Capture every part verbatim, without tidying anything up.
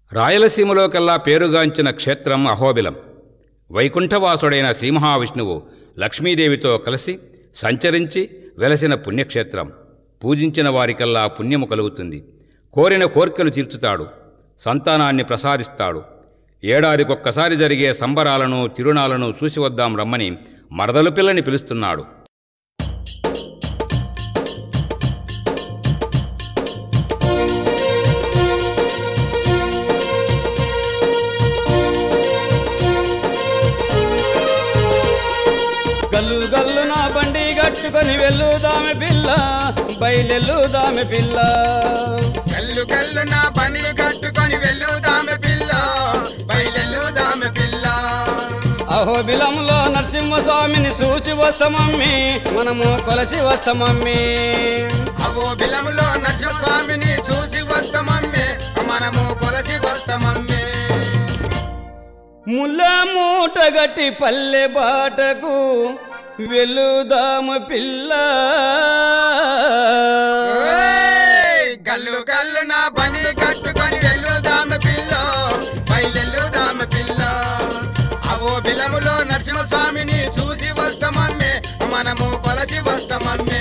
రాయలసీమలోకెల్లా పేరుగాంచిన క్షేత్రం అహోబిలం. వైకుంఠవాసుడైన శ్రీ మహావిష్ణువు లక్ష్మీదేవితో కలిసి సంచరించి వెలసిన పుణ్యక్షేత్రం. పూజించిన వారికల్లా పుణ్యము కలుగుతుంది. కోరిన కోర్కెలు తీర్చుతాడు. సంతానాన్ని ప్రసాదిస్తాడు. ఏడాదికొక్కసారి జరిగే సంబరాలను తిరునాళ్లను చూసి వద్దాం రమ్మని మరదలు పిల్లని పిలుస్తున్నాడు. గల్లు గల్లు నా బండి కట్టుకొని వెళ్ళుదామె పిల్ల, బయలెల్లుదామె పిల్ల. కల్లు కల్లు నా బండి కట్టుకొని వెళ్ళుదామె పిల్ల, బయలెల్లుదామె పిల్ల. అహోబిలంలో నరసింహస్వామిని చూసి వస్తామమ్మి, మనము కొలచి వస్తామమ్మి. అహోబిలంలో నరసింహస్వామిని చూసి వస్తామమ్మి, మనము కొలసి వస్తామమ్మి. ముల్ల మూట గట్టి పల్లె బాటకు వెలుదామ పిల్ల. గల్లు గల్లు నా బండి కట్టుకొని వెళ్ళుదామె పిల్ల, బయలెల్లుదామె పిల్ల. అహోబిలములో నరసింహస్వామిని చూసి వస్తామమ్మి, మనము కొలసి వస్తామమ్మి.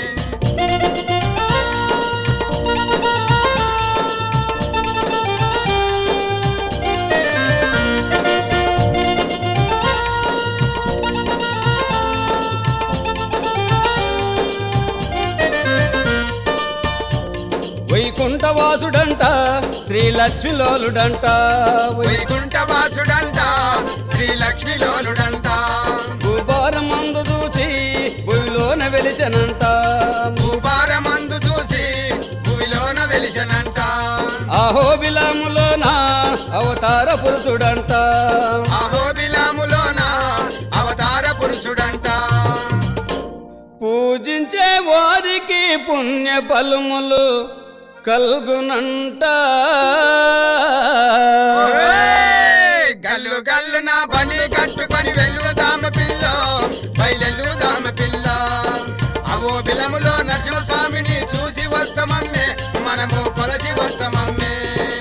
వైకుంఠవాసుడంట శ్రీ లక్ష్మీలోలుడంట, వైకుంఠవాసుడంట శ్రీ లక్ష్మీలోలుడంట. భూభారమందు చూచి భూమిలోన వెలిసనంట, భూభారమందు చూసి భూమిలోన వెలిసనంట. అహోబిలములోన అవతార పురుషుడంట, అహోబిలములోన అవతార పురుషుడంట. పూజించే వారికి పుణ్య ఫలములు కల్గునంట. గల్లు గల్లు నా బండి కట్టుకొని వెళ్ళుదామె పిల్ల, బయలెల్లుదామె పిల్ల. అహోబిలములో నరసింహస్వామిని చూసి వస్తామమ్మి, మనము కొలసి వస్తామమ్మి.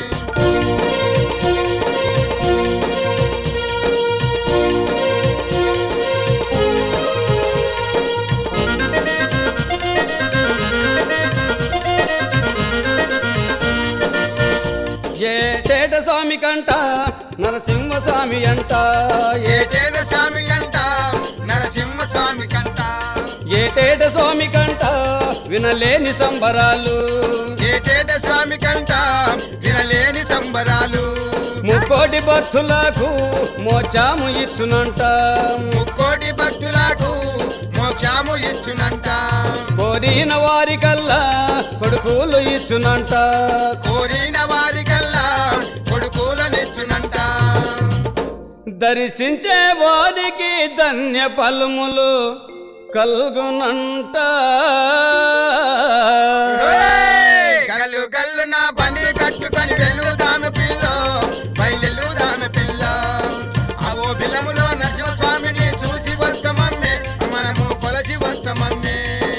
ఏటేట స్వామి కంట నరసింహ స్వామి అంట, ఏటేట స్వామి కంట నరసింహ స్వామి కంట. ఏటేట స్వామి కంట వినలేని సంబరాలు, ఏటేట స్వామి కంట వినలేని సంబరాలు. ముక్కోటి భక్తులకు మోక్షము ఇచ్చునంట, ముక్కోటి భక్తులకు మోక్షము ఇచ్చునంట. కోరిన వారికల్లా కొడుకులు ఇచ్చునంట, కోరిన వారికల్లా కొడుకులనిచ్చునంట. దర్శించే వారికి ధన్య ఫలములు కల్గునంట. గల్లు గల్లు నా బండి కట్టుకొని వెళ్ళుదామె పిల్ల, బయలెల్లుదామె పిల్ల. అహోబిలములో నరసింహస్వామిని చూసి వస్తామమ్మి, మనము కొలసి వస్తామమ్మి.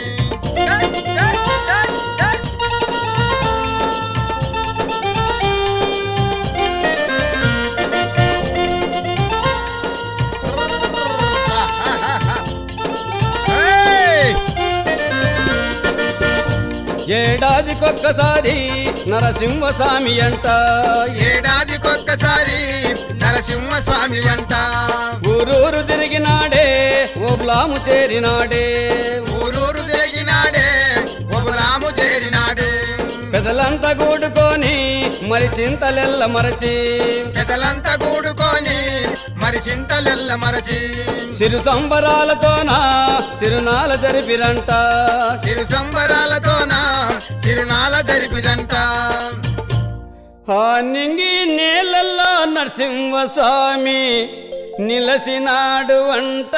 ఏడాదికొక్కసారి నరసింహ స్వామి అంట, ఏడాదికొక్కసారి నరసింహ స్వామి అంట. ఊరూరు తిరిగినాడే ఓబ్లాము చేరినాడే, ఊరూరు తిరిగినాడే ఒబులాము చేరినాడే. పెదలంతా కూడుకొని మరి చింతలెల్ల మరచి, పెదలంతా కూడుకొని మరి చింతలెల్ల మరచి. సిరు సంబరాలతోన తిరునాల జరిపిరంట, సిరు సంబరాలతోన తిరునాల జరిపిరంట. ఆ నింగి నేలల్లో నరసింహ స్వామి నిలసినాడు అంట.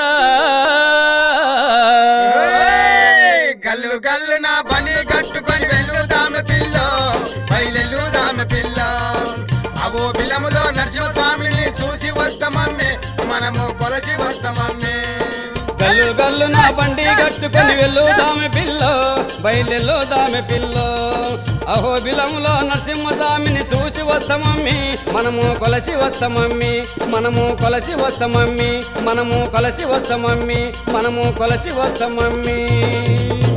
గల్లు గల్లు నా బండి కట్టుకొని వెళ్ళుదామె పిల్ల, బయలెల్లుదామె పిల్ల. అహోబిలములో నరసింహస్వామిని చూసి వస్తామమ్మి, మనము కొలసి వస్తామమ్మి. గల్లు గల్లు నా బండి కట్టుకొని వెళ్ళుదామె పిల్ల, బయలుదామె పిల్ల. అహోబిలంలో నరసింహస్వామిని చూసి వస్తామమ్మి మనము కొలచి వస్తామమ్మి మనము కొలచి వస్తామమ్మి మనము కొలచి వస్తామమ్మి మనము కొలచి వస్తామమ్మి